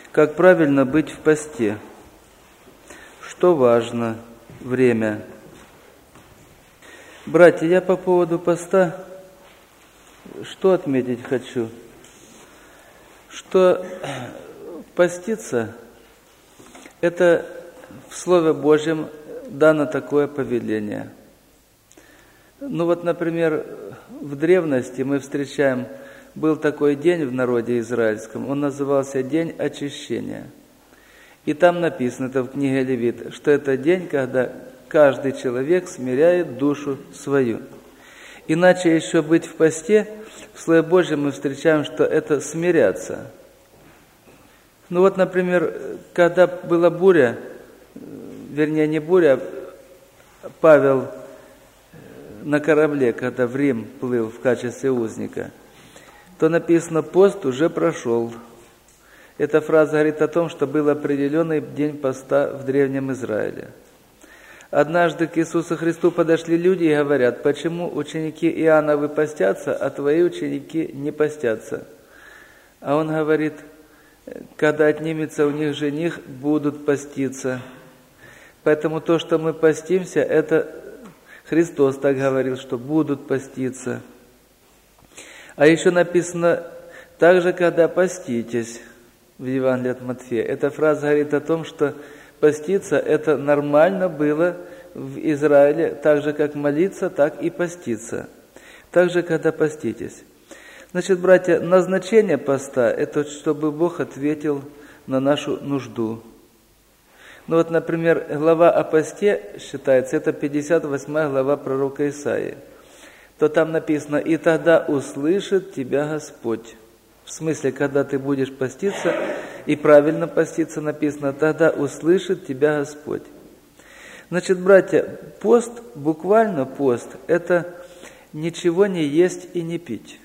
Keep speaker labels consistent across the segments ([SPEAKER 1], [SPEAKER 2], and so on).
[SPEAKER 1] Как правильно быть в посте? Что важно? Время. Братья, я по поводу поста что отметить хочу? Что поститься – это в Слове Божьем дано такое повеление. Ну вот, например, в древности мы встречаем, был такой день в народе израильском, он назывался День очищения. И там написано, это в книге Левит, что это день, когда каждый человек смиряет душу свою. Иначе еще быть в посте, в Слове Божьем мы встречаем, что это смиряться. Ну вот, например, когда была буря, вернее не буря, Павел на корабле, когда в Рим плыл в качестве узника, то написано, пост уже прошел. Эта фраза говорит о том, что был определенный день поста в Древнем Израиле. Однажды к Иисусу Христу подошли люди и говорят, почему ученики Иоанновы постятся, а твои ученики не постятся? А он говорит, когда отнимется у них жених, будут поститься. Поэтому то, что мы постимся, это Христос так говорил, что будут поститься. А еще написано, также, когда поститесь, в Евангелии от Матфея. Эта фраза говорит о том, что поститься это нормально было в Израиле, так же, как молиться, так и поститься. Также, когда поститесь. Значит, братья, назначение поста – это чтобы Бог ответил на нашу нужду. Ну вот, например, глава о посте считается, это 58 глава пророка Исаии. То там написано, «И тогда услышит тебя Господь». В смысле, когда ты будешь поститься, и правильно поститься написано, «Тогда услышит тебя Господь». Значит, братья, пост, буквально пост, это ничего не есть и не пить.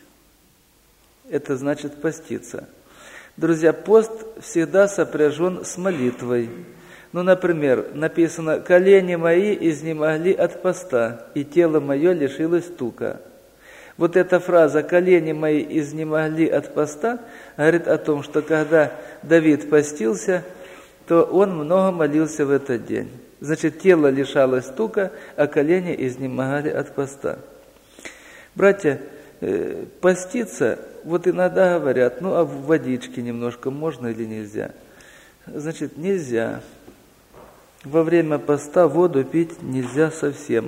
[SPEAKER 1] Это значит поститься. Друзья, пост всегда сопряжен с молитвой. Ну, например, написано, «Колени мои изнемогли от поста, и тело мое лишилось тука». Вот эта фраза «колени мои изнемогли от поста» говорит о том, что когда Давид постился, то он много молился в этот день. Значит, тело лишалось тука, а колени изнемогали от поста. Братья, поститься, вот иногда говорят, ну а в водичке немножко можно или нельзя? Значит, нельзя. Во время поста воду пить нельзя совсем.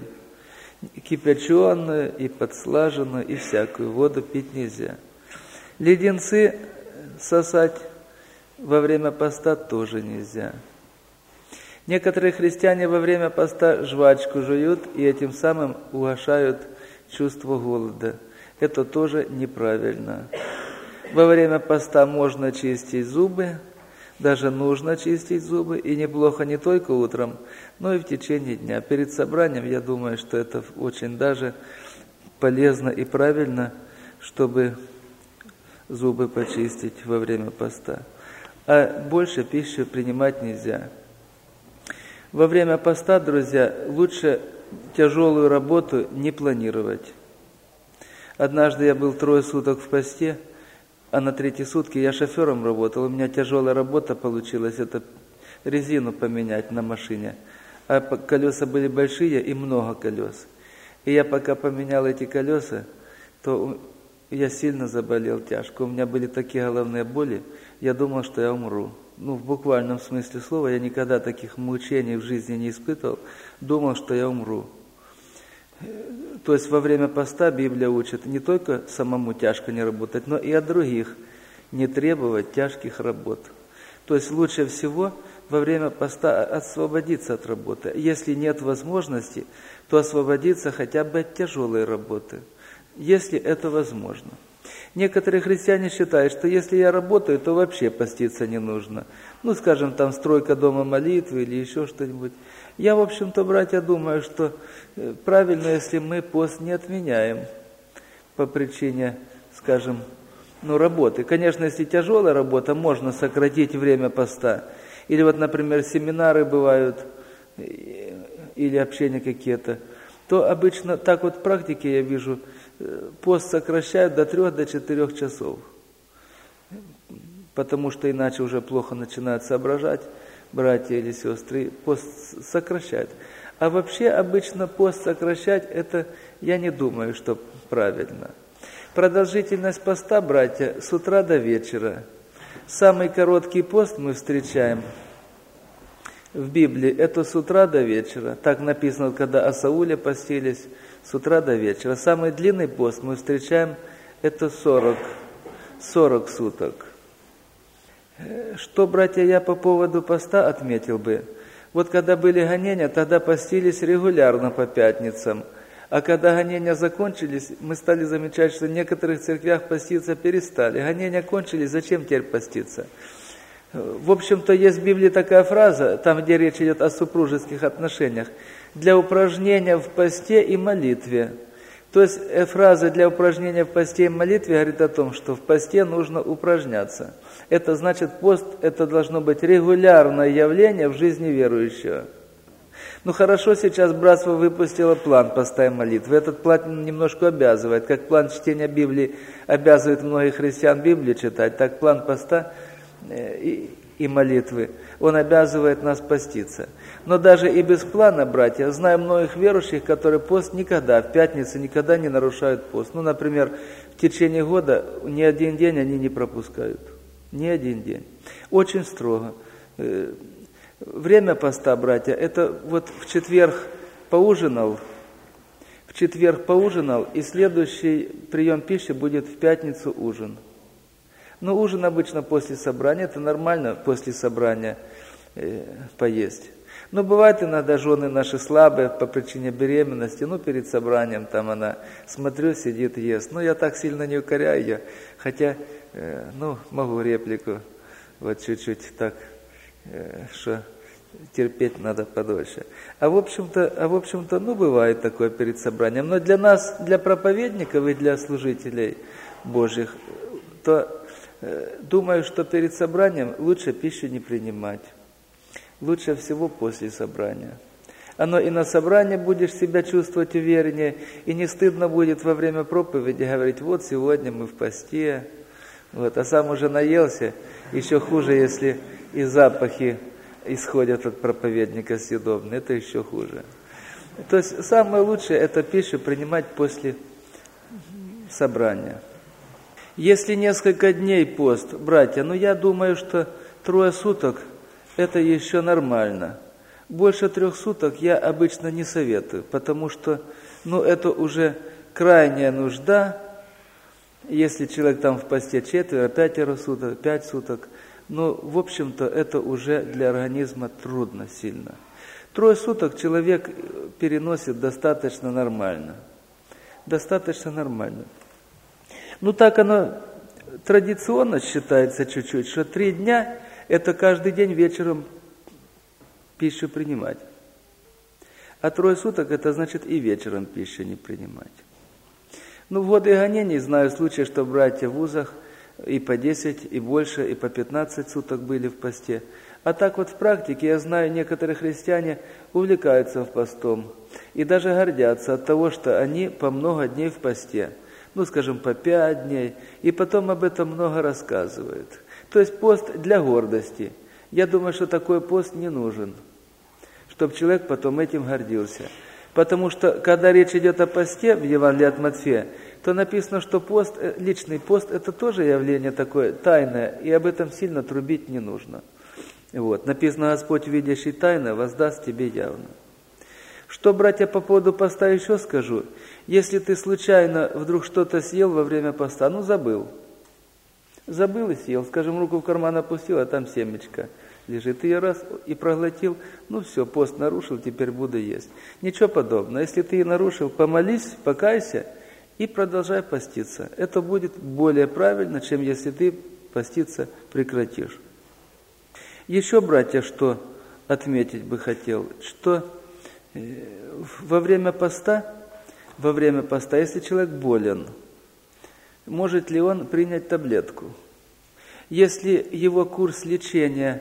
[SPEAKER 1] Кипяченую и подслаженную, и всякую воду пить нельзя. Леденцы сосать во время поста тоже нельзя. Некоторые христиане во время поста жвачку жуют и этим самым угошают чувство голода. Это тоже неправильно. Во время поста можно чистить зубы, даже нужно чистить зубы, и неплохо не только утром, но и в течение дня. Перед собранием, я думаю, что это очень даже полезно и правильно, чтобы зубы почистить во время поста. А больше пищи принимать нельзя. Во время поста, друзья, лучше тяжелую работу не планировать. Однажды я был 3 суток в посте, а на 3 сутки я шофером работал. У меня тяжелая работа получилась, это резину поменять на машине. А колеса были большие и много колес. И я пока поменял эти колеса, то я сильно заболел тяжко. У меня были такие головные боли, я думал, что я умру. Ну, в буквальном смысле слова, я никогда таких мучений в жизни не испытывал. Думал, что я умру. То есть во время поста Библия учит не только самому тяжко не работать, но и от других не требовать тяжких работ. То есть лучше всего во время поста освободиться от работы. Если нет возможности, то освободиться хотя бы от тяжелой работы, если это возможно. Некоторые христиане считают, что если я работаю, то вообще поститься не нужно. Ну, скажем, там стройка дома молитвы или еще что-нибудь. Я, в общем-то, братья, думаю, что правильно, если мы пост не отменяем по причине, скажем, работы. Конечно, если тяжелая работа, можно сократить время поста. Или вот, например, семинары бывают, или общения какие-то, то обычно так вот в практике я вижу, пост сокращают до 3-4 часов. потому что иначе уже плохо начинают соображать братья или сестры, пост сокращают. А вообще обычно пост сокращать, это я не думаю, что правильно. Продолжительность поста, братья, с утра до вечера. Самый короткий пост мы встречаем в Библии, это с утра до вечера. Так написано, когда о Сауле постились, с утра до вечера. Самый длинный пост мы встречаем, это 40 суток. Что, братья, я по поводу поста отметил бы? Вот когда были гонения, тогда постились регулярно по пятницам. А когда гонения закончились, мы стали замечать, что в некоторых церквях поститься перестали. Гонения кончились, зачем теперь поститься? В общем-то, есть в Библии такая фраза, там, где речь идет о супружеских отношениях, для упражнения в посте и молитве. То есть фраза для упражнения в посте и молитве говорит о том, что в посте нужно упражняться. Это значит, пост, это должно быть регулярное явление в жизни верующего. Ну хорошо, сейчас братство выпустило план поста и молитвы. Этот план немножко обязывает. Как план чтения Библии обязывает многих христиан Библию читать, так план поста и молитвы, он обязывает нас поститься. Но даже и без плана, братья, знаю многих верующих, которые пост никогда, в пятницу никогда не нарушают пост. Ну, например, в течение года ни один день они не пропускают. Ни один день. Очень строго. Время поста, братья, это вот в четверг поужинал, и следующий прием пищи будет в пятницу ужин. Но ужин обычно после собрания, это нормально после собрания поесть. Но бывает иногда жены наши слабые по причине беременности, перед собранием там она, смотрю, сидит, ест. Я так сильно не укоряю ее, хотя, могу реплику, вот чуть-чуть так, что терпеть надо подольше. А в общем-то, бывает такое перед собранием. Но для нас, для проповедников и для служителей Божьих, то думаю, что перед собранием лучше пищу не принимать. Лучше всего после собрания. Оно и на собрании будешь себя чувствовать увереннее, и не стыдно будет во время проповеди говорить, вот сегодня мы в посте, а сам уже наелся, еще хуже, если и запахи исходят от проповедника съедобные, это еще хуже. То есть самое лучшее это пищу принимать после собрания. Если несколько дней пост, братья, я думаю, что 3 суток это еще нормально. Больше 3 суток я обычно не советую, потому что, это уже крайняя нужда. Если человек там в посте 4-5 суток, 5 суток, в общем-то, это уже для организма трудно сильно. 3 суток человек переносит достаточно нормально. Достаточно нормально. Так оно традиционно считается чуть-чуть, что 3 дня это каждый день вечером пищу принимать. А 3 суток это значит и вечером пищу не принимать. В годы гонений знаю случаи, что братья в вузах и по 10, и больше, и по 15 суток были в посте. А так вот в практике я знаю, некоторые христиане увлекаются в постом и даже гордятся от того, что они по много дней в посте. Скажем, по 5 дней, и потом об этом много рассказывают. То есть пост для гордости. Я думаю, что такой пост не нужен, чтобы человек потом этим гордился. Потому что, когда речь идет о посте в Евангелии от Матфея, то написано, что пост, личный пост, это тоже явление такое тайное, и об этом сильно трубить не нужно. Написано, Господь, видящий тайно, воздаст тебе явно. Что, братья, по поводу поста еще скажу. Если ты случайно вдруг что-то съел во время поста, забыл. Забыл и съел, скажем, руку в карман опустил, а там семечко лежит. Ты ее раз и проглотил, все, пост нарушил, теперь буду есть. Ничего подобного. Если ты нарушил, помолись, покайся и продолжай поститься. Это будет более правильно, чем если ты поститься прекратишь. Еще, братья, что отметить бы хотел, что во время поста, если человек болен, может ли он принять таблетку? Если курс лечения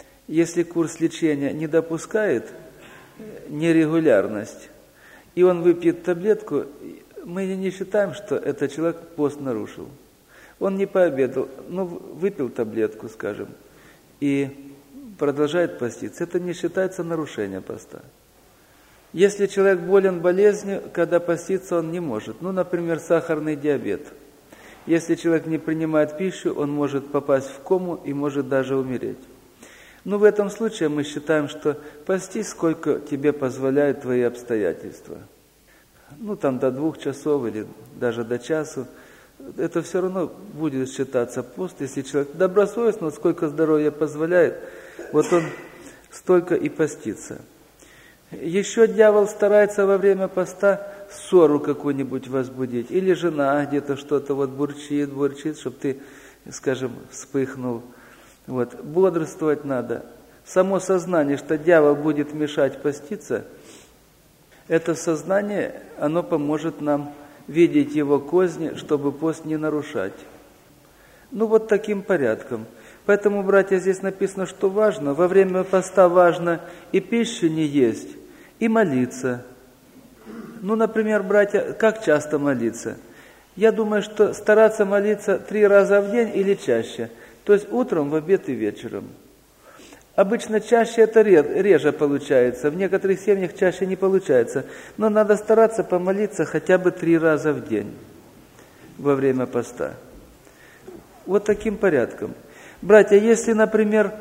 [SPEAKER 1] не допускает нерегулярность, и он выпьет таблетку, мы не считаем, что этот человек пост нарушил. Он не пообедал, выпил таблетку, скажем, и продолжает поститься. Это не считается нарушением поста. Если человек болен болезнью, когда поститься он не может. Например, сахарный диабет. Если человек не принимает пищу, он может попасть в кому и может даже умереть. В этом случае мы считаем, что постись, сколько тебе позволяют твои обстоятельства. Там до 2 часов или даже до часу. Это все равно будет считаться пост, если человек добросовестно, сколько здоровья позволяет, вот он столько и постится. Еще дьявол старается во время поста ссору какую-нибудь возбудить, или жена где-то что-то бурчит, чтобы ты, скажем, вспыхнул. Бодрствовать надо. Само сознание, что дьявол будет мешать поститься, это сознание, оно поможет нам видеть его козни, чтобы пост не нарушать. Таким порядком. Поэтому, братья, здесь написано, что важно, во время поста важно и пищу не есть, и молиться. Например, братья, как часто молиться? Я думаю, что стараться молиться 3 раза в день или чаще. То есть утром, в обед и вечером. Обычно чаще это реже получается, в некоторых семьях чаще не получается. Но надо стараться помолиться хотя бы 3 раза в день во время поста. Таким порядком. Братья, если, например,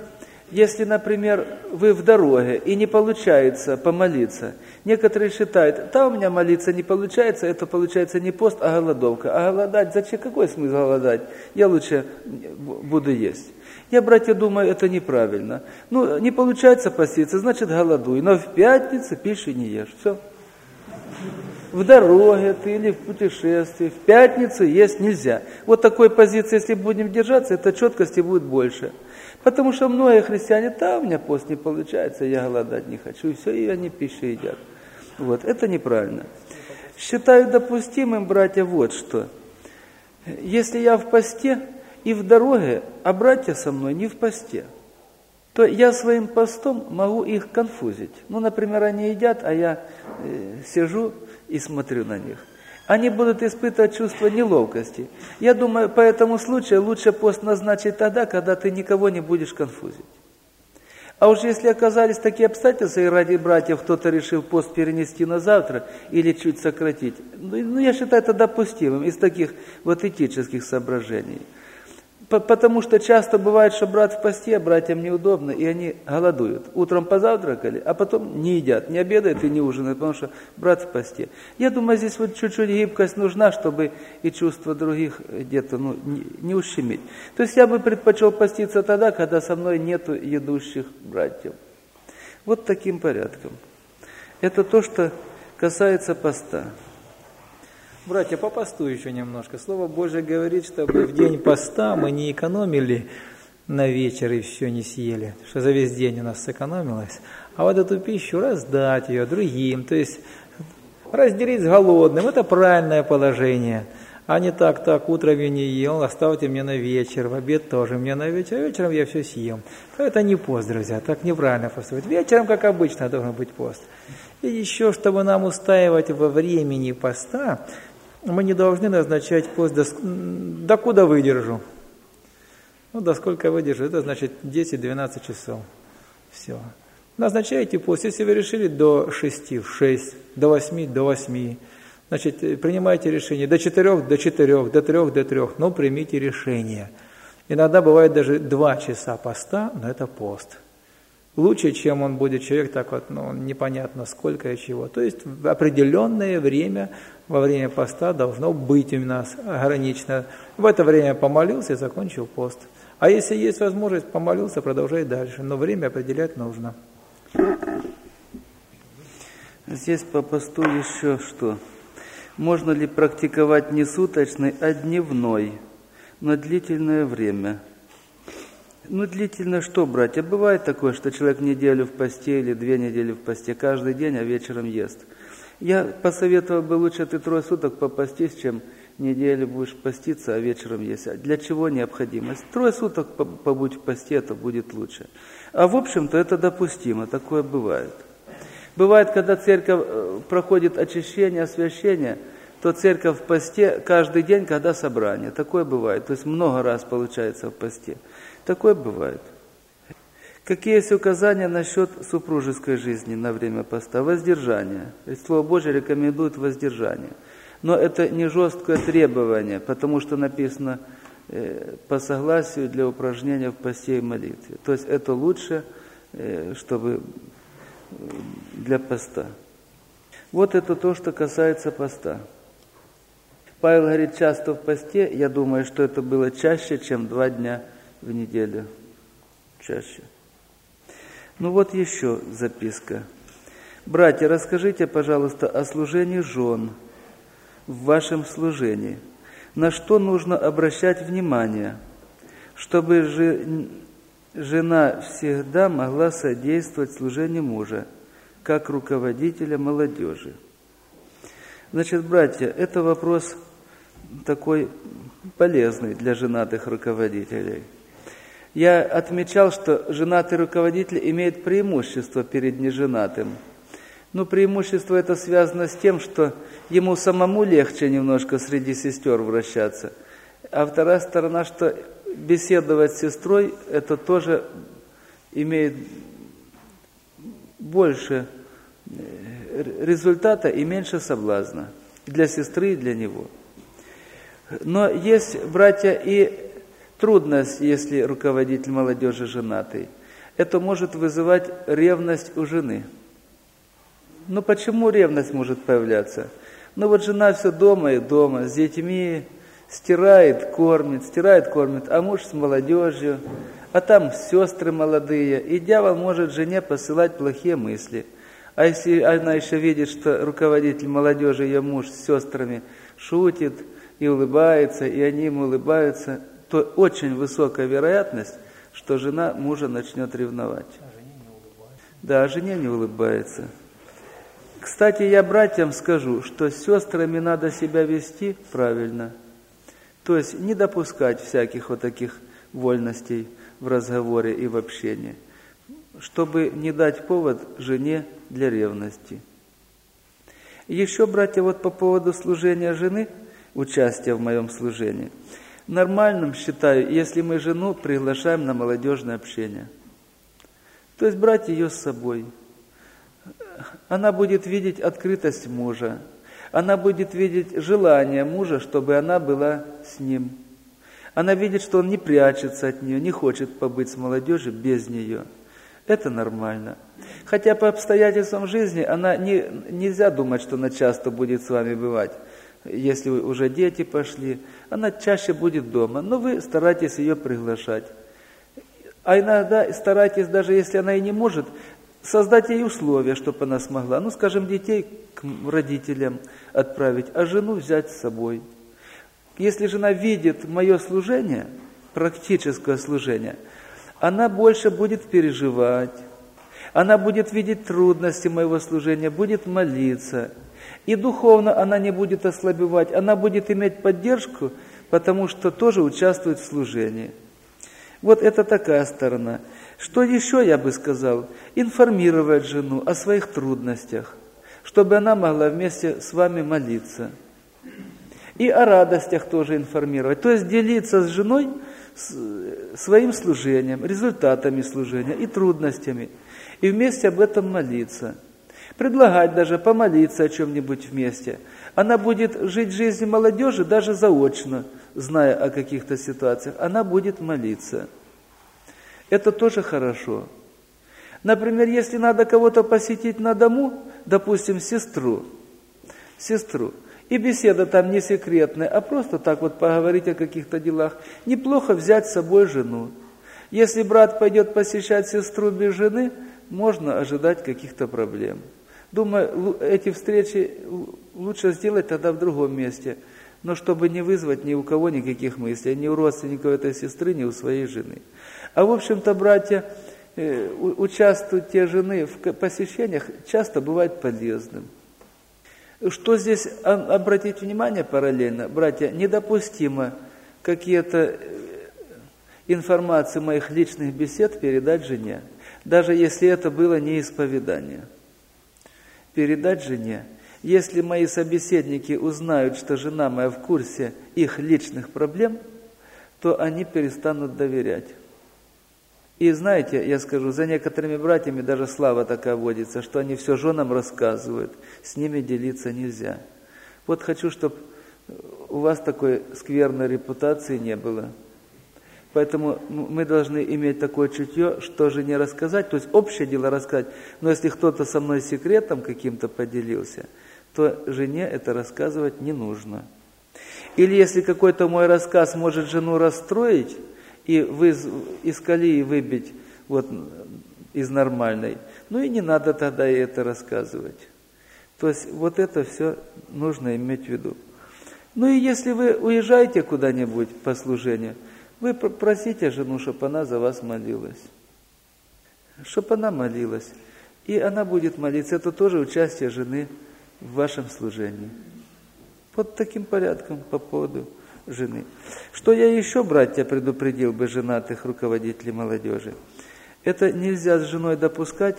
[SPEAKER 1] вы в дороге и не получается помолиться, некоторые считают, у меня молиться не получается, это получается не пост, а голодовка. А голодать, зачем, какой смысл голодать? Я лучше буду есть. Я, братья, думаю, это неправильно. Не получается поститься, значит голодуй, но в пятницу пищу не ешь. Все. В дороге ты или в путешествии, в пятницу есть нельзя. Такой позиции, если будем держаться, это четкости будет больше. Потому что многие христиане, у меня пост не получается, я голодать не хочу, и все, и они пищу едят. Это неправильно. Считаю допустимым, братья, что. Если я в посте и в дороге, а братья со мной не в посте, то я своим постом могу их конфузить. Например, они едят, а я сижу и смотрю на них. Они будут испытывать чувство неловкости. Я думаю, по этому случаю лучше пост назначить тогда, когда ты никого не будешь конфузить. А уж если оказались такие обстоятельства, и ради братьев кто-то решил пост перенести на завтра или чуть сократить, я считаю это допустимым из таких этических соображений. Потому что часто бывает, что брат в посте, братьям неудобно, и они голодуют. Утром позавтракали, а потом не едят, не обедают и не ужинают, потому что брат в посте. Я думаю, здесь чуть-чуть гибкость нужна, чтобы и чувства других где-то не ущемить. То есть я бы предпочел поститься тогда, когда со мной нету едущих братьев. Таким порядком. Это то, что касается поста.
[SPEAKER 2] Братья, по посту еще немножко. Слово Божие говорит, чтобы в день поста мы не экономили на вечер и все не съели, что за весь день у нас сэкономилось, а эту пищу раздать ее другим, то есть разделить с голодным. Это правильное положение. А не так, утром я не ел, оставьте мне на вечер, в обед тоже мне на вечер, а вечером я все съем. Это не пост, друзья, так неправильно поступать. Вечером, как обычно, должен быть пост. И еще, чтобы нам устаивать во времени поста, мы не должны назначать пост докуда выдержу. До сколько выдержу, это значит 10-12 часов. Все. Назначайте пост, если вы решили до 6, в 6, до 8, до 8. Значит, принимайте решение до 4, до 4, до 3, до 3. Примите решение. Иногда бывает даже 2 часа поста, но это пост. Лучше, чем он будет человек непонятно сколько и чего. То есть в определенное время, во время поста должно быть у нас ограничено. В это время помолился и закончил пост. А если есть возможность, помолился, продолжай дальше. Но время определять нужно.
[SPEAKER 1] Здесь по посту еще что? Можно ли практиковать не суточный, а дневной, на длительное время? Длительно что, братья? Бывает такое, что человек неделю в посте или 2 недели в посте, каждый день, а вечером ест. Я посоветовал бы лучше ты 3 суток попастись, чем неделю будешь поститься, а вечером есть. А для чего необходимость? 3 суток побудь в посте, это будет лучше. А в общем-то это допустимо, такое бывает. Бывает, когда церковь проходит очищение, освящение, то церковь в посте каждый день, когда собрание. Такое бывает. То есть много раз получается в посте. Такое бывает. Какие есть указания насчет супружеской жизни на время поста? Воздержание. Слово Божье рекомендует воздержание. Но это не жесткое требование, потому что написано по согласию для упражнения в посте и молитве. То есть это лучше, чтобы для поста. Вот это то, что касается поста. Павел говорит, часто в посте, я думаю, что это было чаще, чем 2 дня в неделю. Чаще. Ну вот еще записка. Братья, расскажите, пожалуйста, о служении жен в вашем служении. На что нужно обращать внимание, чтобы жена всегда могла содействовать служению мужа, как руководителя молодежи? Значит, братья, это вопрос такой полезный для женатых руководителей. Я отмечал, что женатый руководитель имеет преимущество перед неженатым. Но преимущество это связано с тем, что ему самому легче немножко среди сестер вращаться. А вторая сторона, что беседовать с сестрой, это тоже имеет больше результата и меньше соблазна для сестры и для него. Но есть, братья, и трудность, если руководитель молодежи женатый. Это может вызывать ревность у жены. Но почему ревность может появляться? Ну вот жена все дома и дома, с детьми, стирает, кормит, а муж с молодежью, а там сестры молодые, и дьявол может жене посылать плохие мысли. А если она еще видит, что руководитель молодежи, ее муж с сестрами шутит и улыбается, и они ему улыбаются, то очень высокая вероятность, что жена мужа начнет ревновать. Да, жене не улыбается. Кстати, я братьям скажу, что с сестрами надо себя вести правильно. То есть не допускать всяких вот таких вольностей в разговоре и в общении, чтобы не дать повод жене для ревности. Еще, братья, вот по поводу служения жены, участия в моем служении. Нормальным считаю, если мы жену приглашаем на молодежное общение. То есть брать ее с собой. Она будет видеть открытость мужа. Она будет видеть желание мужа, чтобы она была с ним. Она видит, что он не прячется от нее, не хочет побыть с молодежью без нее. Это нормально. Хотя по обстоятельствам жизни нельзя думать, что она часто будет с вами бывать. Если уже дети пошли, она чаще будет дома. Но вы старайтесь ее приглашать. А иногда старайтесь, даже если она и не может, создать ей условия, чтобы она смогла, скажем, детей к родителям отправить, а жену взять с собой. Если жена видит мое служение, практическое служение, она больше будет переживать, она будет видеть трудности моего служения, будет молиться. И духовно она не будет ослабевать, она будет иметь поддержку, потому что тоже участвует в служении. Вот это такая сторона. Что еще я бы сказал? Информировать жену о своих трудностях, чтобы она могла вместе с вами молиться. И о радостях тоже информировать. То есть делиться с женой своим служением, результатами служения и трудностями. И вместе об этом молиться. Предлагать даже помолиться о чем-нибудь вместе. Она будет жить жизнью молодежи даже заочно, зная о каких-то ситуациях. Она будет молиться. Это тоже хорошо. Например, если надо кого-то посетить на дому, допустим, сестру, и беседа там не секретная, а просто так вот поговорить о каких-то делах, неплохо взять с собой жену. Если брат пойдет посещать сестру без жены, можно ожидать каких-то проблем. Думаю, эти встречи лучше сделать тогда в другом месте, но чтобы не вызвать ни у кого никаких мыслей, ни у родственников этой сестры, ни у своей жены. А в общем-то, братья, участвовать те жены в посещениях часто бывает полезным. Что здесь обратить внимание параллельно, братья, недопустимо какие-то информации моих личных бесед передать жене, даже если это было не исповедание. Передать жене. Если мои собеседники узнают, что жена моя в курсе их личных проблем, то они перестанут доверять. И знаете, я скажу, за некоторыми братьями даже слава такая водится, что они все женам рассказывают, с ними делиться нельзя. Вот хочу, чтобы у вас такой скверной репутации не было. Поэтому мы должны иметь такое чутье, что же не рассказать, то есть общее дело рассказать, но если кто-то со мной секретом каким-то поделился, то жене это рассказывать не нужно. Или если какой-то мой рассказ может жену расстроить и из колеи выбить вот, из нормальной, ну и не надо тогда и это рассказывать. То есть вот это все нужно иметь в виду. Ну и если вы уезжаете куда-нибудь по служению, вы просите жену, чтобы она за вас молилась. Чтобы она молилась. И она будет молиться. Это тоже участие жены в вашем служении. Вот таким порядком по поводу жены. Что я еще, братья, предупредил бы женатых руководителей молодежи? Это нельзя с женой допускать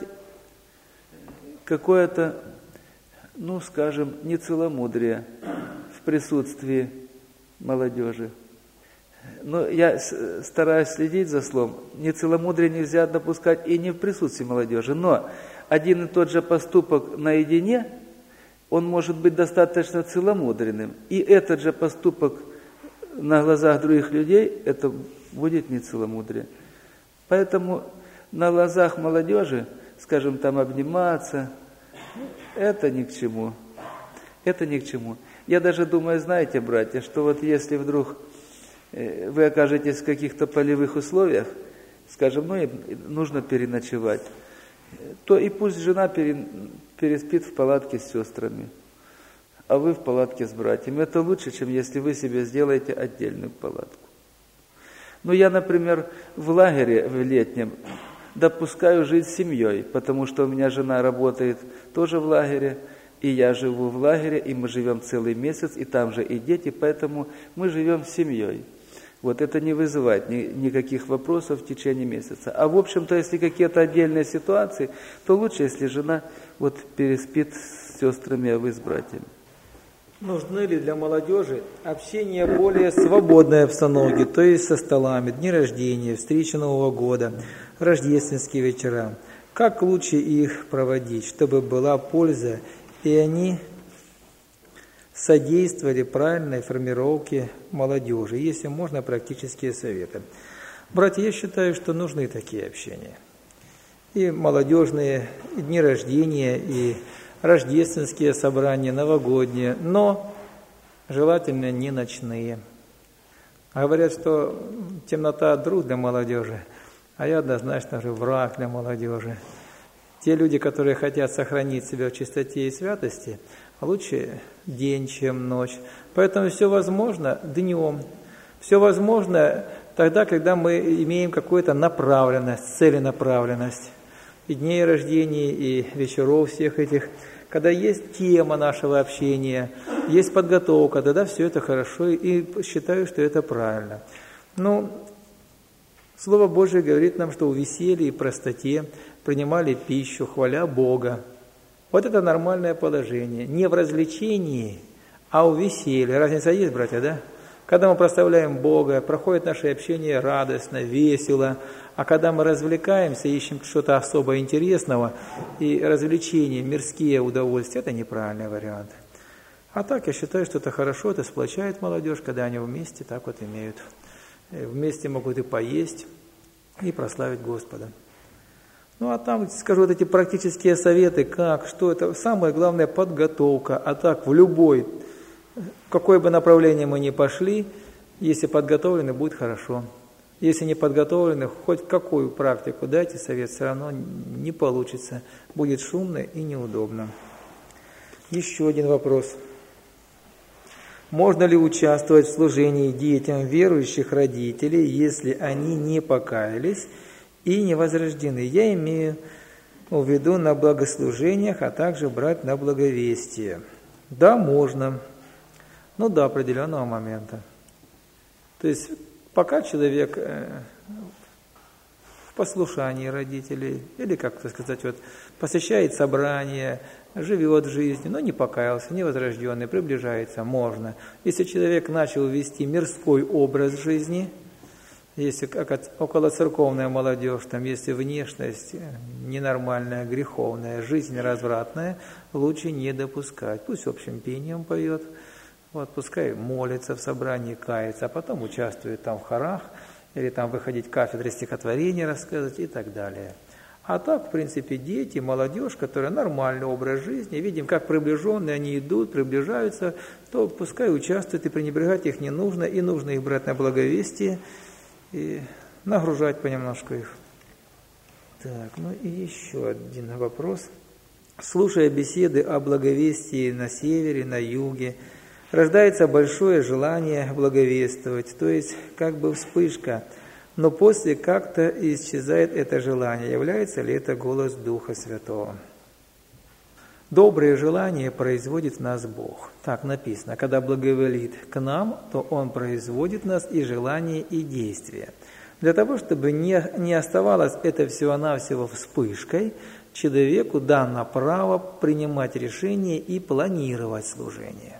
[SPEAKER 1] какое-то, ну, скажем, нецеломудрие в присутствии молодежи. Но я стараюсь следить за словом. Нецеломудрие нельзя допускать и не в присутствии молодежи. Но один и тот же поступок наедине, он может быть достаточно целомудренным. И этот же поступок на глазах других людей, это будет нецеломудрие. Поэтому на глазах молодежи, скажем, там обниматься, это ни к чему. Это ни к чему. Я даже думаю, знаете, братья, что вот если вдруг вы окажетесь в каких-то полевых условиях, скажем, ну и нужно переночевать, то и пусть жена переспит в палатке с сестрами, а вы в палатке с братьями. Это лучше, чем если вы себе сделаете отдельную палатку. Ну, я, например, в лагере в летнем допускаю жить с семьей, потому что у меня жена работает тоже в лагере, и я живу в лагере, и мы живем целый месяц, и там же и дети, поэтому мы живем с семьей. Вот это не вызывает никаких вопросов в течение месяца. А в общем-то, если какие-то отдельные ситуации, то лучше, если жена вот переспит с сестрами, а вы с братьями.
[SPEAKER 2] Нужны ли для молодежи общение в более свободной обстановке, то есть со столами, дни рождения, встречи Нового года, рождественские вечера? Как лучше их проводить, чтобы была польза, и они содействовали правильной формировке молодежи, если можно, практические советы. Братья, я считаю, что нужны такие общения. И молодежные, и дни рождения, и рождественские собрания, новогодние, но желательно не ночные. Говорят, что темнота – друг для молодежи, а я однозначно же враг для молодежи. Те люди, которые хотят сохранить себя в чистоте и святости, лучше день, чем ночь. Поэтому все возможно днем. Все возможно тогда, когда мы имеем какую-то направленность, целенаправленность. И дней рождения, и вечеров всех этих. Когда есть тема нашего общения, есть подготовка, тогда все это хорошо, и считаю, что это правильно. Но Слово Божие говорит нам, что в веселье и простоте принимали пищу, хваля Бога. Вот это нормальное положение. Не в развлечении, а в веселье. Разница есть, братья, да? Когда мы прославляем Бога, проходит наше общение радостно, весело. А когда мы развлекаемся, ищем что-то особо интересного, и развлечения, мирские удовольствия, это неправильный вариант. А так, я считаю, что это хорошо, это сплочает молодежь, когда они вместе так вот имеют. Вместе могут и поесть, и прославить Господа. Ну, а там, скажу, вот эти практические советы, как, что это, самое главное, подготовка. А так, в любой, в какое бы направление мы ни пошли, если подготовлены, будет хорошо. Если не подготовлены, хоть какую практику дайте совет, все равно не получится. Будет шумно и неудобно. Еще один вопрос. Можно ли участвовать в служении детям верующих родителей, если они не покаялись и не возрождены? Я имею в виду на благослужениях, а также брать на благовестие. Да, можно, но до определенного момента. То есть, пока человек в послушании родителей, или, как-то сказать, вот, посещает собрания, живет в жизни, но не покаялся, не возрожденный, приближается, можно. Если человек начал вести мирской образ жизни, если околоцерковная молодежь, там, если внешность ненормальная, греховная, жизнь развратная, лучше не допускать. Пусть общим пением поет, вот, пускай молится в собрании, кается, а потом участвует там в хорах, или там выходить к кафедре стихотворения рассказывать и так далее. А так, в принципе, дети, молодежь, которая нормальный образ жизни, видим, как приближенные они идут, приближаются, то пускай участвуют, и пренебрегать их не нужно, и нужно их брать на благовестие, и нагружать понемножку их. Так, ну и еще один вопрос. Слушая беседы о благовестии на севере, на юге, рождается большое желание благовествовать, то есть как бы вспышка, но после как-то исчезает это желание. Является ли это голос Духа Святого? Добрые желания производит в нас Бог. Так написано. Когда благоволит к нам, то Он производит в нас и желания, и действия. Для того, чтобы не оставалось это всего-навсего вспышкой, человеку дано право принимать решения и планировать служение.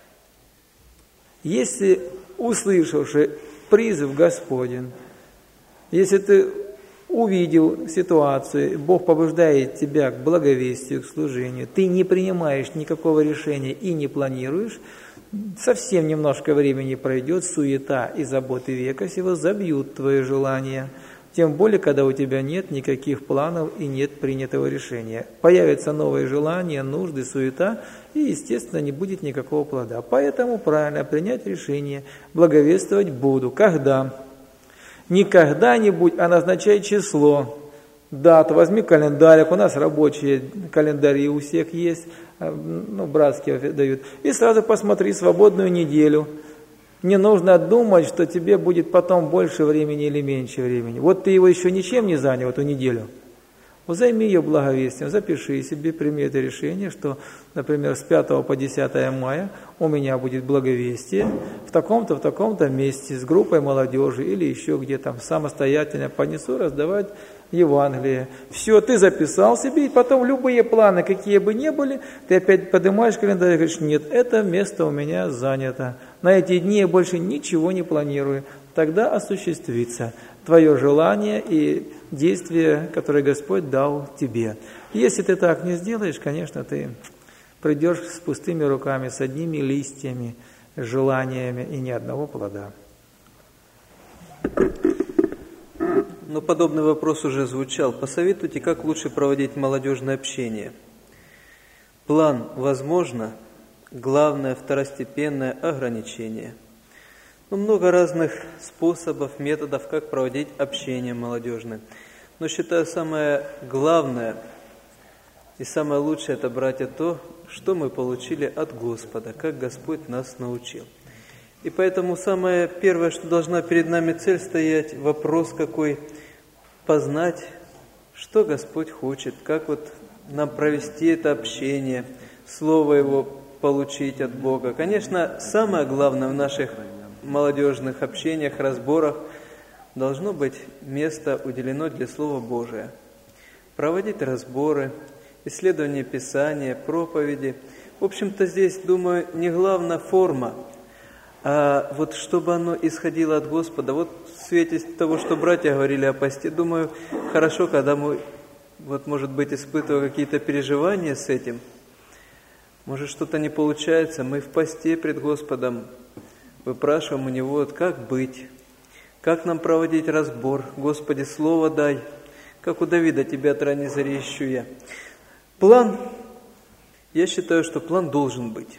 [SPEAKER 2] Если, услышавши призыв Господень, если ты увидел ситуацию, Бог побуждает тебя к благовестию, к служению, ты не принимаешь никакого решения и не планируешь, совсем немножко времени пройдет, суета и заботы века сего забьют твое желание. Тем более, когда у тебя нет никаких планов и нет принятого решения. Появятся новые желания, нужды, суета, и, естественно, не будет никакого плода. Поэтому правильно принять решение, благовествовать буду. Когда? Не когда-нибудь, а назначай число, дату. Возьми календарик, у нас рабочие календари у всех есть, ну, братские дают. И сразу посмотри свободную неделю. Не нужно думать, что тебе будет потом больше времени или меньше времени. Вот ты его еще ничем не занял, эту неделю. Вот займи ее благовестием, запиши себе, прими это решение, что, например, с 5 по 10 мая у меня будет благовестие в таком-то месте с группой молодежи или еще где-то самостоятельно понесу раздавать Евангелие. Все, ты записал себе, и потом любые планы, какие бы ни были, ты опять поднимаешь календарь и говоришь, нет, это место у меня занято. На эти дни я больше ничего не планирую. Тогда осуществится твое желание и действие, которое Господь дал тебе. Если ты так не сделаешь, конечно, ты придешь с пустыми руками, с одними листьями, желаниями и ни одного плода.
[SPEAKER 3] Но подобный вопрос уже звучал. Посоветуйте, как лучше проводить молодежное общение. План возможно, главное второстепенное ограничение. Много разных способов, методов, как проводить общение молодежное. Но считаю, самое главное и самое лучшее, это, братья, то, что мы получили от Господа, как Господь нас научил. И поэтому самое первое, что должна перед нами цель стоять, вопрос какой, познать, что Господь хочет, как вот нам провести это общение, Слово Его получить от Бога. Конечно, самое главное в наших молодежных общениях, разборах должно быть место уделено для Слова Божия. Проводить разборы, исследования Писания, проповеди. В общем-то, здесь, думаю, не главная форма, а вот чтобы оно исходило от Господа. Вот в свете того, что братья говорили о посте, думаю, хорошо, когда мы, вот, может быть, испытывая какие-то переживания с этим, может, что-то не получается, мы в посте пред Господом выпрашиваем у Него, вот, как быть, как нам проводить разбор. Господи, Слово дай, как у Давида, Тебя от ранней зари ищу я. План, я считаю, что план должен быть.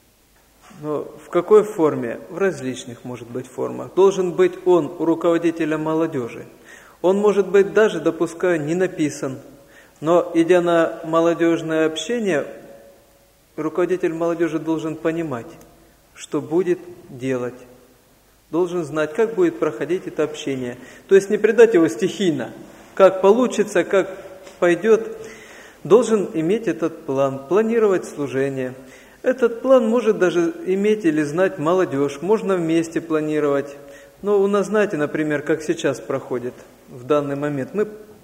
[SPEAKER 3] Но в какой форме? В различных, может быть, формах. Должен быть он у руководителя молодежи. Он, может быть, даже, допускаю, не написан. Но, идя на молодежное общение, руководитель молодежи должен понимать, что будет делать. Должен знать, как будет проходить это общение. То есть не предать его стихийно. Как получится, как пойдет. Должен иметь этот план, планировать служение. Этот план может даже иметь или знать молодежь, можно вместе планировать. Но у нас, знаете, например, как сейчас проходит в данный момент, мы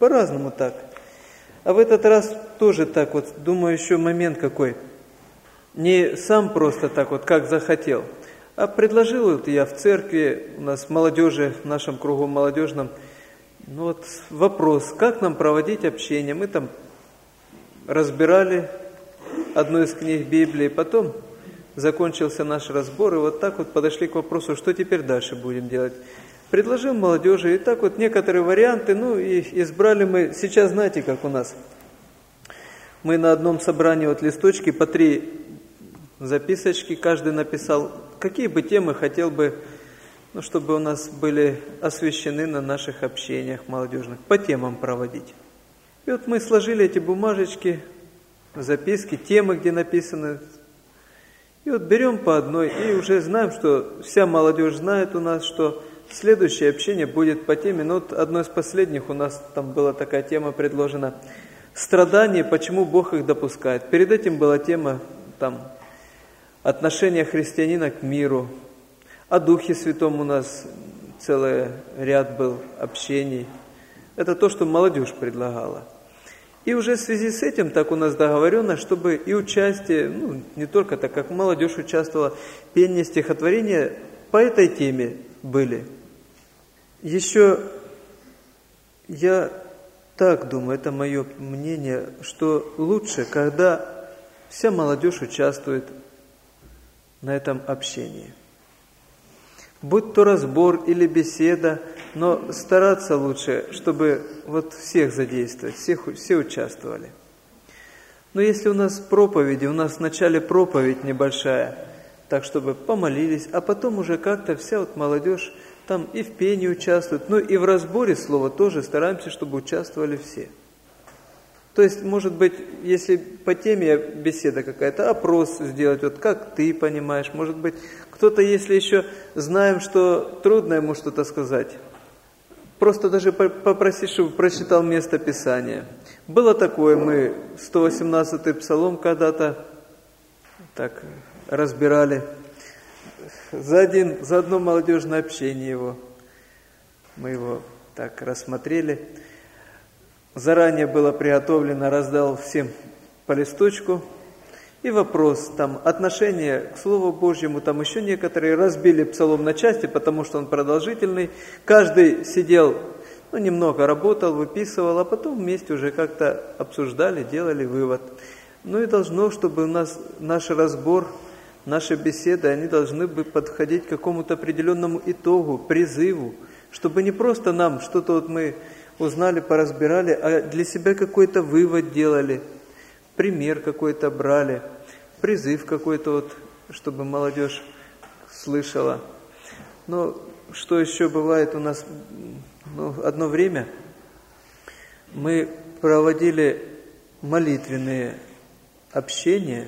[SPEAKER 3] по-разному так. А в этот раз тоже так вот, думаю, еще момент какой. Не сам просто так вот, как захотел, а предложил вот я в церкви, у нас молодежи, в нашем кругу молодежном, ну вот вопрос, как нам проводить общение. Мы там разбирали одну из книг Библии, потом закончился наш разбор, и вот так вот подошли к вопросу, что теперь дальше будем делать. Предложил молодежи, и так вот некоторые варианты, ну и избрали мы, сейчас знаете, как у нас, мы на одном собрании вот листочки по 3 записочки, каждый написал, какие бы темы хотел бы, ну, чтобы у нас были освещены на наших общениях молодежных, по темам проводить. И вот мы сложили эти бумажечки, записки, темы, где написаны, и вот берем по одной, и уже знаем, что вся молодежь знает у нас, что следующее общение будет по теме, ну вот одно из последних у нас там была такая тема предложена, страдания, почему Бог их допускает. Перед этим была тема там отношение христианина к миру. О Духе Святом у нас целый ряд был общений. Это то, что молодежь предлагала. И уже в связи с этим так у нас договорено, чтобы и участие, ну, не только так, как молодежь участвовала, пение, стихотворения по этой теме были. Еще я так думаю, это мое мнение, что лучше, когда вся молодежь участвует на этом общении. Будь то разбор или беседа, но стараться лучше, чтобы вот всех задействовать, все участвовали. Но если у нас проповеди, у нас вначале проповедь небольшая, так чтобы помолились, а потом уже как-то вся вот молодежь там и в пении участвует, ну и в разборе слова тоже стараемся, чтобы участвовали все. То есть, может быть, если по теме беседа какая-то, опрос сделать, вот как ты понимаешь, может быть, кто-то, если еще знаем, что трудно ему что-то сказать, просто даже попросить, чтобы прочитал место Писания. Было такое, мы 118-й псалом когда-то так разбирали, за одно молодежное общение его, мы его так рассмотрели. Заранее было приготовлено, раздал всем по листочку. И вопрос, там, отношение к Слову Божьему, там еще некоторые разбили псалом на части, потому что он продолжительный. Каждый сидел, ну, немного работал, выписывал, а потом вместе уже как-то обсуждали, делали вывод. Ну и должно, чтобы у нас наш разбор, наши беседы, они должны бы подходить к какому-то определенному итогу, призыву, чтобы не просто нам что-то вот мы узнали, поразбирали, а для себя какой-то вывод делали, пример какой-то брали, призыв какой-то вот, чтобы молодежь слышала. Но что еще бывает у нас, ну, одно время мы проводили молитвенные общения,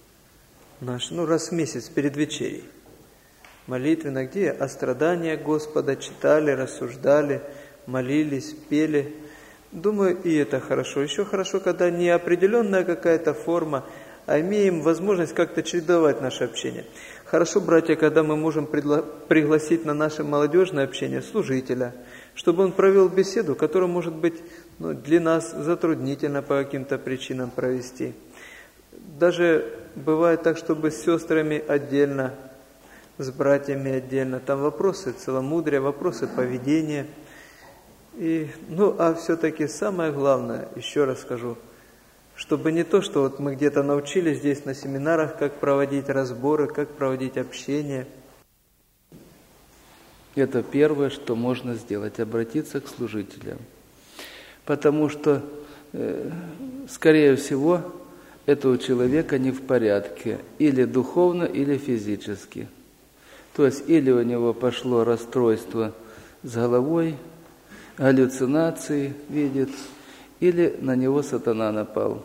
[SPEAKER 3] раз в месяц перед вечерей. Молитвенно, где о страдании Господа читали, рассуждали, молились, пели. Думаю, и это хорошо. Еще хорошо, когда не определенная какая-то форма, а имеем возможность как-то чередовать наше общение. Хорошо, братья, когда мы можем пригласить на наше молодежное общение служителя, чтобы он провел беседу, которую, может быть, для нас затруднительно по каким-то причинам провести. Даже бывает так, чтобы с сестрами отдельно, с братьями отдельно. Там вопросы целомудрия, вопросы поведения. И, а все-таки самое главное, еще раз скажу, чтобы не то, что вот мы где-то научились здесь на семинарах, как проводить разборы, как проводить общение.
[SPEAKER 1] Это первое, что можно сделать, обратиться к служителям. Потому что, скорее всего, это у человека не в порядке, или духовно, или физически. То есть, или у него пошло расстройство с головой, галлюцинации видит, или на него сатана напал.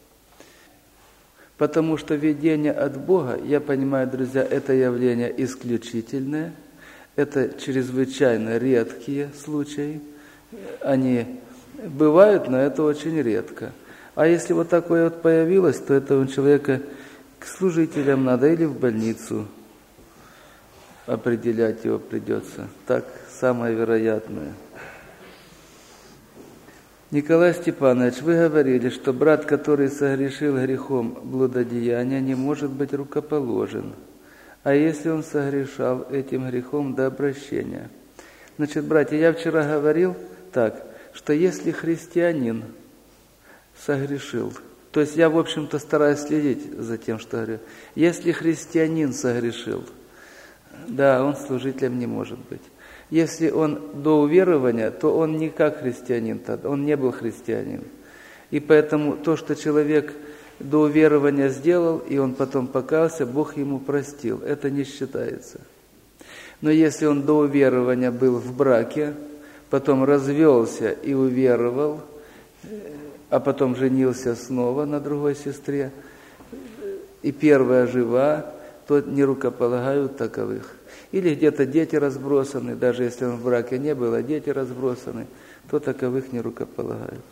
[SPEAKER 1] Потому что видение от Бога, я понимаю, друзья, это явление исключительное, это чрезвычайно редкие случаи, они бывают, но это очень редко. А если вот такое вот появилось, то это у человека к служителям надо или в больницу определять его придется. Так, самое вероятное. Николай Степанович, вы говорили, что брат, который согрешил грехом блудодеяния, не может быть рукоположен. А если он согрешал этим грехом до обращения? Значит, братья, я вчера говорил так, что если христианин согрешил, то есть я, в общем-то, стараюсь следить за тем, что говорю. Если христианин согрешил, да, он служителем не может быть. Если он до уверования, то он не как христианин, он не был христианин. И поэтому то, что человек до уверования сделал, и он потом покаялся, Бог ему простил. Это не считается. Но если он до уверования был в браке, потом развелся и уверовал, а потом женился снова на другой сестре, и первая жива, то не рукополагают таковых. Или где-то дети разбросаны, даже если он в браке не был, а дети разбросаны, то таковых не рукополагают.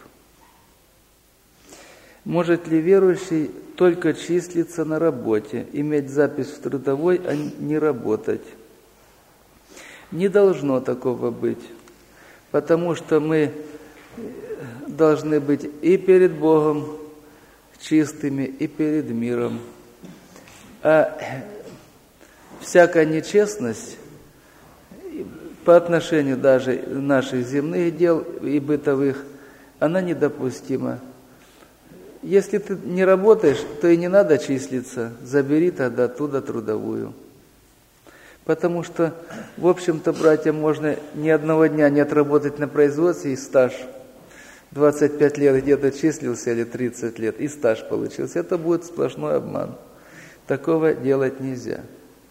[SPEAKER 1] Может ли верующий только числиться на работе, иметь запись в трудовой, а не работать? Не должно такого быть, потому что мы должны быть и перед Богом чистыми, и перед миром. А всякая нечестность по отношению даже наших земных дел и бытовых, она недопустима. Если ты не работаешь, то и не надо числиться, забери тогда оттуда трудовую. Потому что, в общем-то, братья, можно ни одного дня не отработать на производстве и стаж. 25 лет где-то числился или 30 лет, и стаж получился. Это будет сплошной обман. Такого делать нельзя.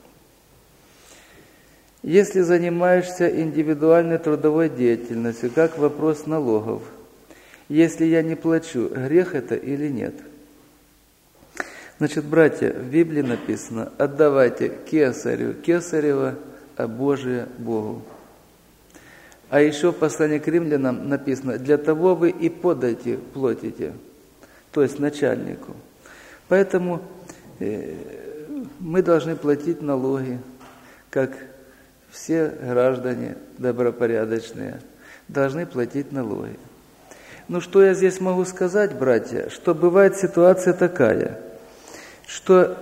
[SPEAKER 1] Если занимаешься индивидуальной трудовой деятельностью, как вопрос налогов? Если я не плачу, грех это или нет? Значит, братья, в Библии написано: отдавайте кесарю кесарева, а Божие Богу. А еще в послании к римлянам написано: для того вы и подати платите, то есть начальнику. Поэтому мы должны платить налоги, как все граждане добропорядочные должны платить налоги. Ну, что я здесь могу сказать, братья, что бывает ситуация такая, что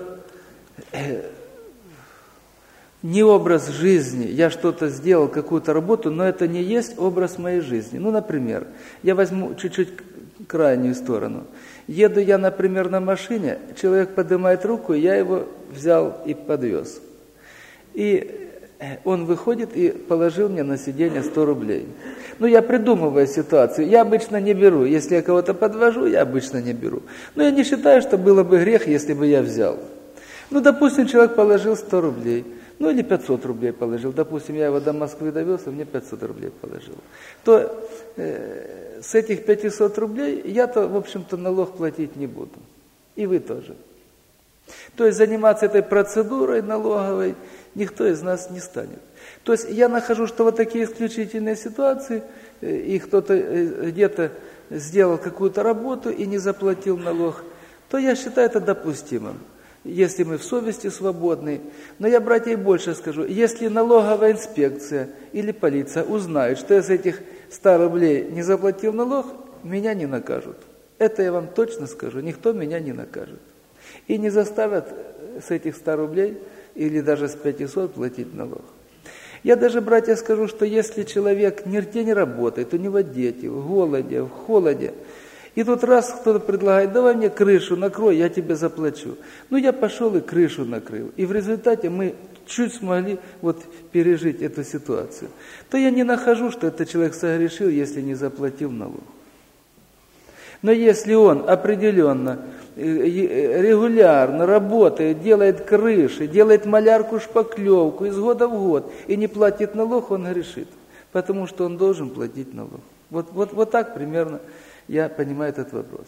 [SPEAKER 1] не образ жизни, я что-то сделал, какую-то работу, но это не есть образ моей жизни. Ну, например, я возьму чуть-чуть крайнюю сторону. Еду я, например, на машине, человек поднимает руку, я его взял и подвез. И он выходит и положил мне на сиденье 100 рублей. Ну, я придумываю ситуацию. Я обычно не беру. Если я кого-то подвожу, я обычно не беру. Но я не считаю, что было бы грех, если бы я взял. Ну, допустим, человек положил 100 рублей. Ну, или 500 рублей положил. Допустим, я его до Москвы довез, а мне 500 рублей положил. То с этих 500 рублей я-то, в общем-то, налог платить не буду. И вы тоже. То есть заниматься этой процедурой налоговой никто из нас не станет. То есть я нахожу, что вот такие исключительные ситуации, и кто-то где-то сделал какую-то работу и не заплатил налог, то я считаю это допустимым, если мы в совести свободны. Но я, братья, и больше скажу, если налоговая инспекция или полиция узнают, что я с этих 100 рублей не заплатил налог, меня не накажут. Это я вам точно скажу, никто меня не накажет. И не заставят с этих 100 рублей или даже с 500 платить налог. Я даже, братья, скажу, что если человек нигде не работает, у него дети, в голоде, в холоде, и тут раз кто-то предлагает: давай мне крышу накрой, я тебе заплачу. Ну, я пошел и крышу накрыл. И в результате мы чуть смогли вот пережить эту ситуацию. То я не нахожу, что этот человек согрешил, если не заплатил налог. Но если он определенно, регулярно работает, делает крыши, делает малярку, шпаклевку из года в год и не платит налог, он грешит, потому что он должен платить налог. Вот так примерно я понимаю этот вопрос.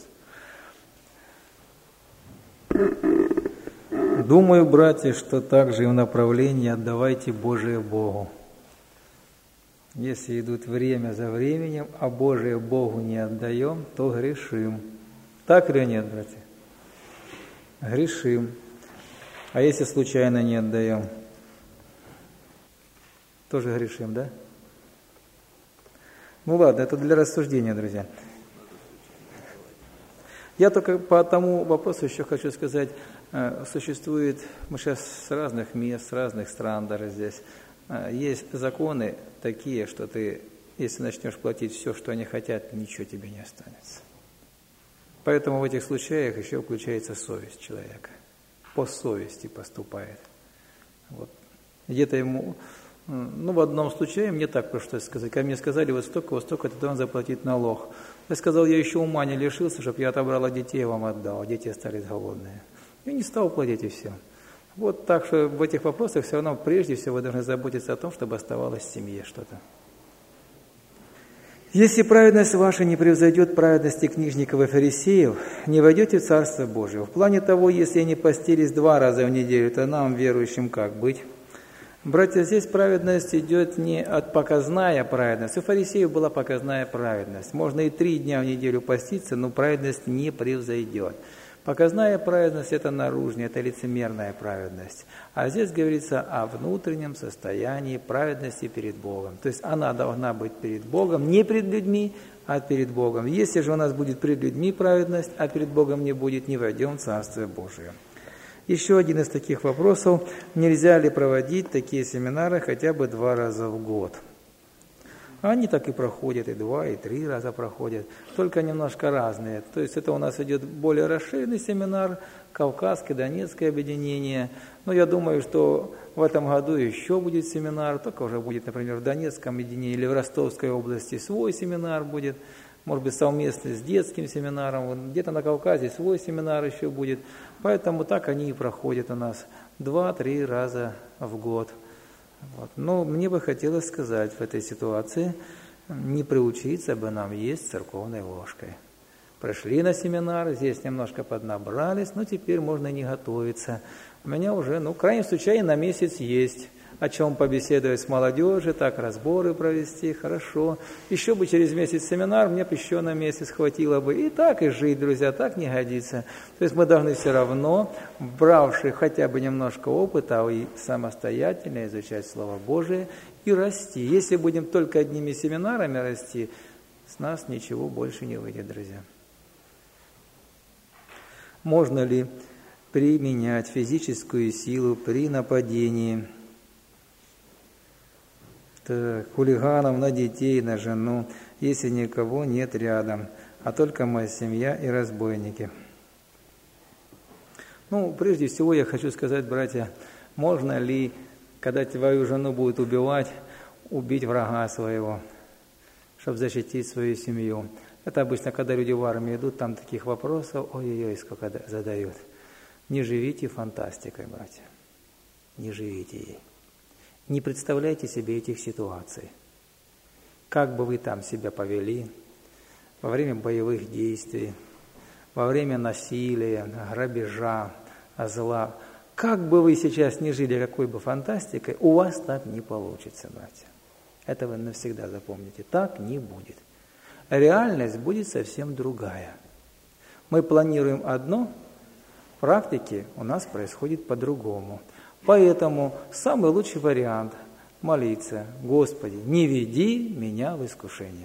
[SPEAKER 2] Думаю, братья, что также и в направлении «отдавайте Божие Богу». Если идут время за временем, а Божие Богу не отдаем, то грешим. Так или нет, братья? Грешим. А если случайно не отдаем? Тоже грешим, да? Ну ладно, это для рассуждения, друзья. Я только по тому вопросу еще хочу сказать, существует, мы сейчас с разных мест, с разных стран даже здесь, есть законы такие, что ты, если начнешь платить все, что они хотят, ничего тебе не останется. Поэтому в этих случаях еще включается совесть человека. По совести поступает. Вот. Где-то ему, в одном случае мне так пришлось сказать, когда мне сказали, вот столько ты должен заплатить налог. Я сказал, я еще ума не лишился, чтобы я отобрал от детей, вам отдал, а дети остались голодные. Я не стал платить, и все. Вот так что в этих вопросах все равно прежде всего вы должны заботиться о том, чтобы оставалось в семье что-то. Если праведность ваша не превзойдет праведности книжников и фарисеев, не войдете в Царство Божие. В плане того, если они постились 2 раза в неделю, то нам, верующим, как быть? Братья, здесь праведность идет не от показная праведность. У фарисеев была показная праведность. Можно и 3 дня в неделю поститься, но праведность не превзойдет. Показная праведность – это наружная, это лицемерная праведность. А здесь говорится о внутреннем состоянии праведности перед Богом. То есть она должна быть перед Богом, не перед людьми, а перед Богом. Если же у нас будет перед людьми праведность, а перед Богом не будет, не войдем в Царствие Божие. Еще один из таких вопросов – нельзя ли проводить такие семинары хотя бы 2 раза в год? Они так и проходят, и 2, и 3 раза проходят, только немножко разные. То есть это у нас идет более расширенный семинар, Кавказское, Донецкое объединение. Но я думаю, что в этом году еще будет семинар, только уже будет, например, в Донецком объединении или в Ростовской области свой семинар будет, может быть, совместно с детским семинаром, где-то на Кавказе свой семинар еще будет. Поэтому так они и проходят у нас 2-3 раза в год. Вот. Но мне бы хотелось сказать в этой ситуации, не приучиться бы нам есть церковной ложкой. Пришли на семинар, здесь немножко поднабрались, но теперь можно не готовиться. У меня уже, в крайнем случае, на месяц есть. О чем побеседовать с молодежью, так разборы провести, хорошо. Еще бы через месяц семинар, мне бы еще на месяц хватило бы. И так и жить, друзья, так не годится. То есть мы должны все равно, бравши хотя бы немножко опыта, и самостоятельно изучать Слово Божие и расти. Если будем только одними семинарами расти, с нас ничего больше не выйдет, друзья. Можно ли применять физическую силу при нападении хулиганов на детей, на жену, если никого нет рядом, а только моя семья и разбойники? Прежде всего я хочу сказать, братья, можно ли, когда твою жену будут убивать, убить врага своего, чтобы защитить свою семью? Это обычно, когда люди в армии идут, там таких вопросов, ой-ой-ой, сколько задают. Не живите фантастикой, братья, не живите ей. Не представляйте себе этих ситуаций. Как бы вы там себя повели во время боевых действий, во время насилия, грабежа, зла. Как бы вы сейчас не жили какой бы фантастикой, у вас так не получится, братья. Это вы навсегда запомните. Так не будет. Реальность будет совсем другая. Мы планируем одно, в практике у нас происходит по-другому. Поэтому самый лучший вариант – молиться: Господи, не веди меня в искушение.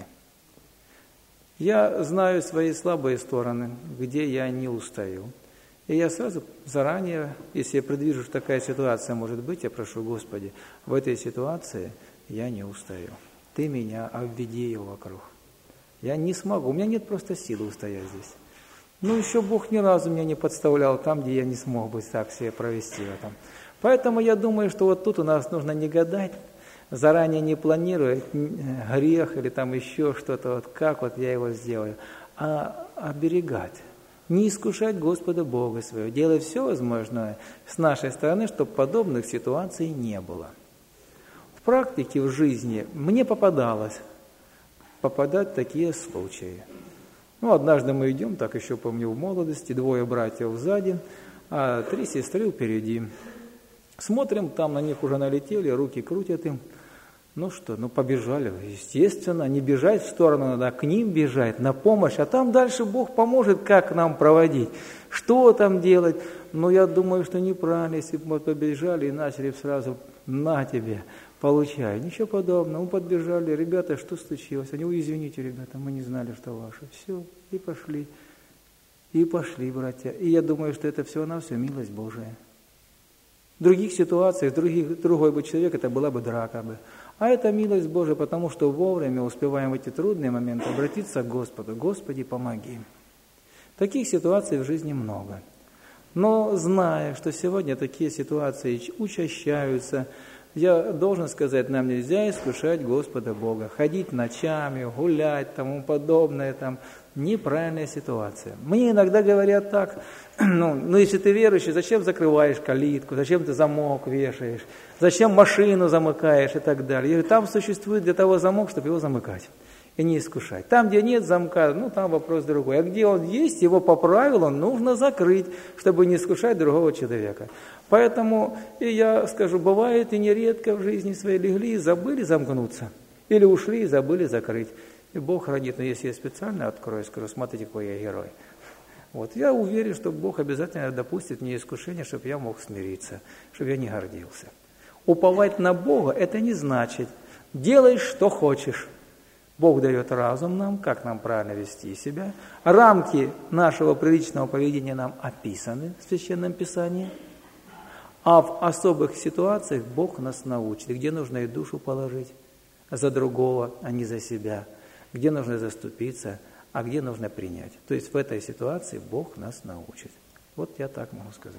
[SPEAKER 2] Я знаю свои слабые стороны, где я не устаю. И я сразу заранее, если я предвижу, что такая ситуация может быть, я прошу: Господи, в этой ситуации я не устаю. Ты меня обведи ее вокруг. Я не смогу, у меня нет просто силы устоять здесь. Еще Бог ни разу меня не подставлял там, где я не смог бы так себя провести в этом. Поэтому я думаю, что вот тут у нас нужно не гадать, заранее не планировать грех или там еще что-то, как я его сделаю, а оберегать. Не искушать Господа Бога своего, делать все возможное с нашей стороны, чтобы подобных ситуаций не было. В практике, в жизни мне попадать такие случаи. Однажды мы идем, так еще помню в молодости, 2 братьев сзади, а 3 сестры впереди. Смотрим, там на них уже налетели, руки крутят им. Побежали. Естественно, не бежать в сторону, надо к ним бежать, на помощь. А там дальше Бог поможет, как нам проводить, что там делать. Я думаю, что неправильно, если бы мы побежали и начали сразу: на тебе, получай. Ничего подобного. Мы подбежали: ребята, что случилось? Они: извините, ребята, мы не знали, что ваше. Все, и пошли. И пошли, братья. И я думаю, что это всего-навсего милость Божия. В других ситуациях, другой бы человек, это была бы драка бы. А это милость Божия, потому что вовремя успеваем в эти трудные моменты обратиться к Господу. Господи, помоги. Таких ситуаций в жизни много. Но зная, что сегодня такие ситуации учащаются, я должен сказать, нам нельзя искушать Господа Бога. Ходить ночами, гулять, тому подобное, там, неправильная ситуация. Мне иногда говорят так, ну если ты верующий, зачем закрываешь калитку, зачем ты замок вешаешь, зачем машину замыкаешь и так далее. Я говорю, там существует для того замок, чтобы его замыкать и не искушать. Там, где нет замка, там вопрос другой. А где он есть, его по правилам нужно закрыть, чтобы не искушать другого человека. Поэтому, и я скажу, бывает и нередко в жизни своей легли и забыли замкнуться. Или ушли и забыли закрыть. И Бог хранит, но если я специально открою, скажу, смотрите, какой я герой. Вот, я уверен, что Бог обязательно допустит мне искушение, чтобы я мог смириться, чтобы я не гордился. Уповать на Бога – это не значит, делай, что хочешь. Бог дает разум нам, как нам правильно вести себя. Рамки нашего приличного поведения нам описаны в Священном Писании. А в особых ситуациях Бог нас научит, где нужно и душу положить за другого, а не за себя, где нужно заступиться, а где нужно принять. То есть в этой ситуации Бог нас научит. Вот я так могу сказать.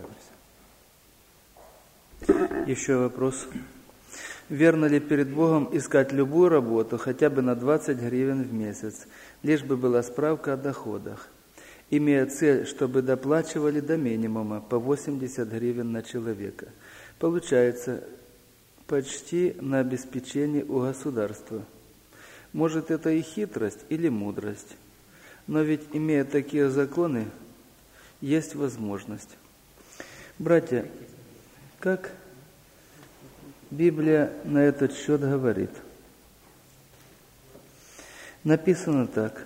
[SPEAKER 1] Еще вопрос. Верно ли перед Богом искать любую работу, хотя бы на 20 гривен в месяц, лишь бы была справка о доходах, имея цель, чтобы доплачивали до минимума по 80 гривен на человека? Получается, почти на обеспечении у государства. Может, это и хитрость или мудрость, но ведь, имея такие законы, есть возможность. Братья, как Библия на этот счет говорит? Написано так.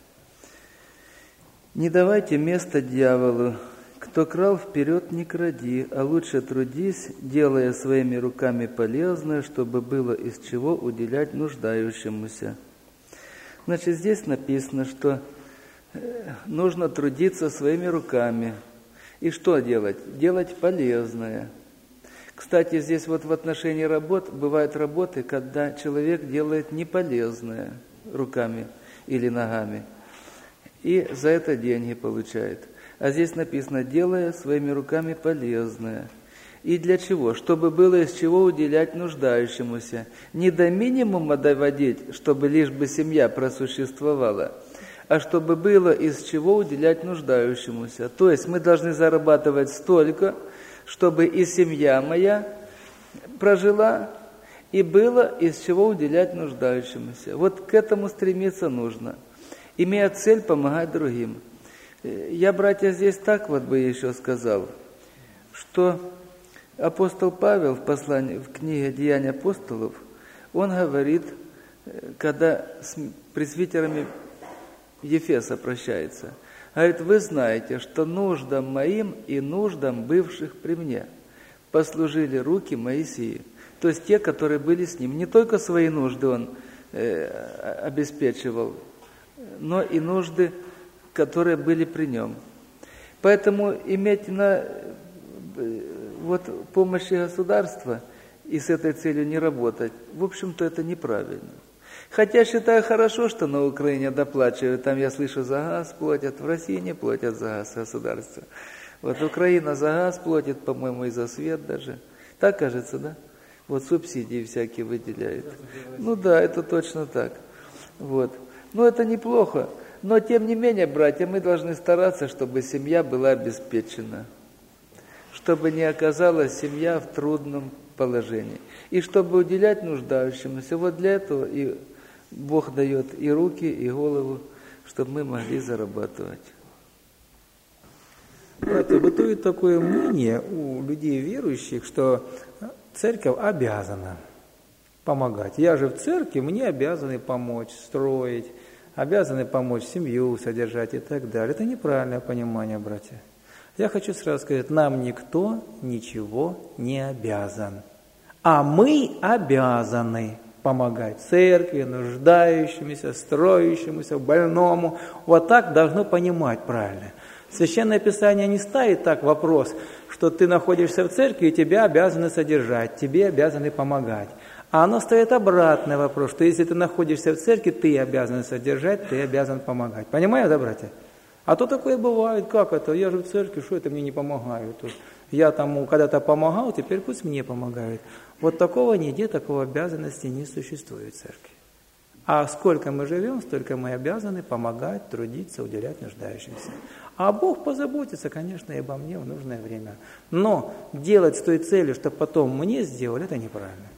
[SPEAKER 1] «Не давайте место дьяволу. Кто крал вперед, не кради, а лучше трудись, делая своими руками полезное, чтобы было из чего уделять нуждающемуся». Значит, здесь написано, что нужно трудиться своими руками. И что делать? Делать полезное. Кстати, здесь вот в отношении работ, бывают работы, когда человек делает неполезное руками или ногами, и за это деньги получает. А здесь написано, делая своими руками полезное. И для чего? Чтобы было из чего уделять нуждающемуся. Не до минимума доводить, чтобы лишь бы семья просуществовала, а чтобы было из чего уделять нуждающемуся. То есть мы должны зарабатывать столько, чтобы и семья моя прожила, и было из чего уделять нуждающемуся. Вот к этому стремиться нужно, имея цель помогать другим. Я, братья, здесь так вот бы еще сказал, что апостол Павел в послании, в книге «Деяния апостолов», он говорит, когда с пресвитерами Ефеса прощается, говорит, вы знаете, что нуждам моим и нуждам бывших при мне послужили руки Моисея. То есть те, которые были с ним. Не только свои нужды он обеспечивал, но и нужды, которые были при нем. Поэтому иметь помощи государства и с этой целью не работать, в общем-то, это неправильно. Хотя считаю хорошо, что на Украине доплачивают, там я слышу, за газ платят, в России не платят за газ государство. Вот Украина за газ платит, по-моему, и за свет даже. Так кажется, да? Вот субсидии всякие выделяют. Ну да, это точно так. Вот. Но это неплохо. Но тем не менее, братья, мы должны стараться, чтобы семья была обеспечена. Чтобы не оказалась семья в трудном положении. И чтобы уделять нуждающимся. Вот для этого и Бог дает и руки, и голову, чтобы мы могли зарабатывать.
[SPEAKER 2] Братья, бытует такое мнение у людей верующих, что церковь обязана помогать. Я же в церкви, мне обязаны помочь строить, обязаны помочь семью содержать и так далее. Это неправильное понимание, братья. Я хочу сразу сказать, нам никто ничего не обязан. А мы обязаны помогать церкви, нуждающимся, строящемуся, больному. Вот так должно понимать правильно. Священное Писание не ставит так вопрос, что ты находишься в церкви, и тебя обязаны содержать, тебе обязаны помогать. А оно ставит обратный вопрос, что если ты находишься в церкви, ты обязан содержать, ты обязан помогать. Понимаете, да, братья? А то такое бывает, как это, я же в церкви, что это мне не помогают? Я тому когда-то помогал, теперь пусть мне помогают. Вот такого нигде, такой обязанности не существует в церкви. А сколько мы живем, столько мы обязаны помогать, трудиться, уделять нуждающимся. А Бог позаботится, конечно, и обо мне в нужное время. Но делать с той целью, что потом мне сделали, это неправильно.